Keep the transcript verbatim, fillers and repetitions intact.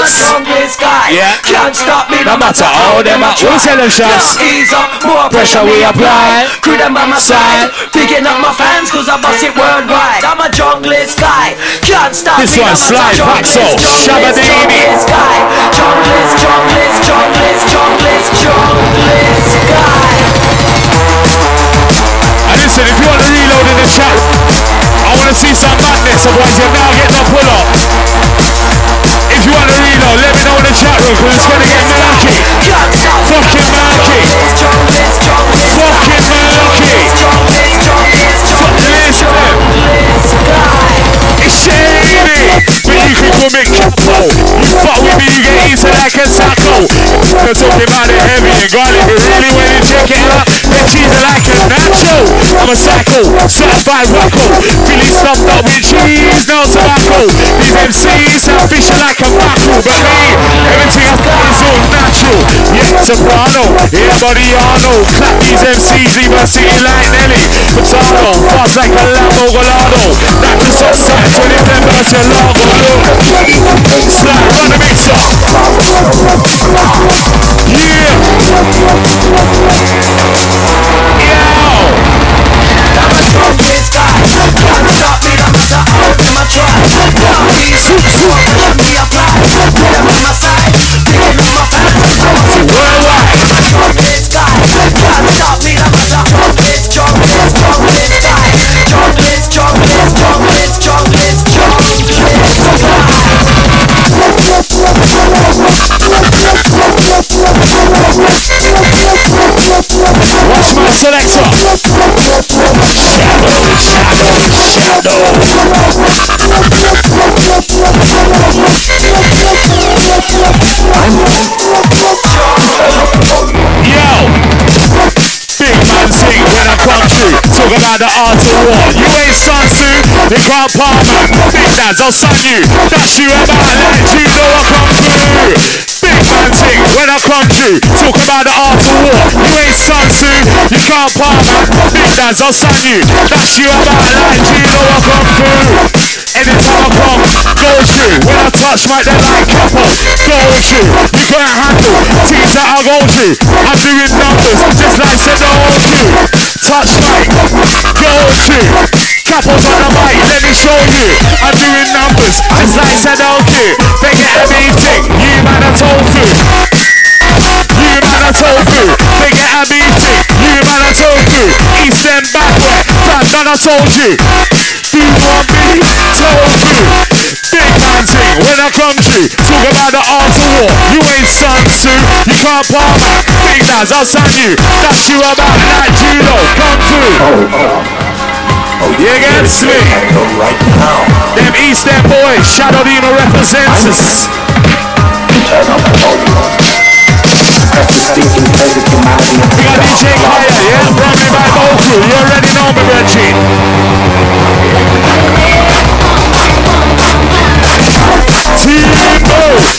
shots. Yeah. Can't stop me No matter how them are. Who's selling shots? Ease up, more Pressure we apply. Crew them by my side. Picking up my fans cause I bust it worldwide. I'm a junglist guy. Can't stop This me. one, Slide, Paxo, Shabadini. Junglist guy. Junglist, junglist, junglist, junglist, junglist guy. And listen, if you want to reload in the chat, I want to see some madness. Otherwise you're now getting a pull up. If you want to reload, let me know in the chat room because it's going to get murky. Fucking murky. Fucking murky. Listen. It's shady. But you can go make capo. You fuck with me, you get eaten like a taco. You're talking about it heavy and garlic. But really when you check it out, they're cheesing like a nacho. I'm a psycho, certified wacko. Really stuffed up with cheese, no tobacco. These M Cs are fishing like a mackerel. But me, everything I've got is all natural. Yeah, soprano, yeah, body Arnold. Clap these M Cs, leave us singing like Nelly. Potato, fast like a Lambo Gallardo. That just got sight to the members of Largo. Slide, run the mixer. Yeah. Yo. I'm a junglist guy. Can't stop me, no matter how them I try. Now he's more pressure me apply. Put them on my side. Picking up my fans. Worldwide. I'm a junglist guy. Can't stop me, no matter junglist, junglist, junglist guy. Junglist, junglist, junglist, junglist, junglist guy. Watch my selector. Shadow, shadow, shadow. Yo, big man sing when I come through. Talk about the art of war. You ain't Sun Tzu, you can't palm man. Big dads, I'll sun you. Dash you about like you know I come through. Big man sing when I come through. Talk about the art of war. You ain't Sun Tzu, you can't palm man. Big dads, I'll sun you. Dash you about like you know I come through. Anytime I come, go through. When I touch my they're like couple. Go through, you can't handle teams that I go through. I'm doing numbers, just like said the whole crew. Touch mic, go through. Couples on the mic, let me show you. I'm doing numbers, just like said the whole crew. They get a meeting, you man I told you. You man I told you. They get a meeting, you man I told you. East and backward, that man I told you. Do you want me? Told you. Big man thing, when I come through. Talk about the art of war. You ain't Sun Tzu, you can't palm man. Big dads, I'll send you. That's you about like judo. Come through. Oh, oh. Oh, you get slick. Right now. Them East End boys, Shadow Demon represents us. Turn up the volume. Press the stinking pedal to my We got D J Kai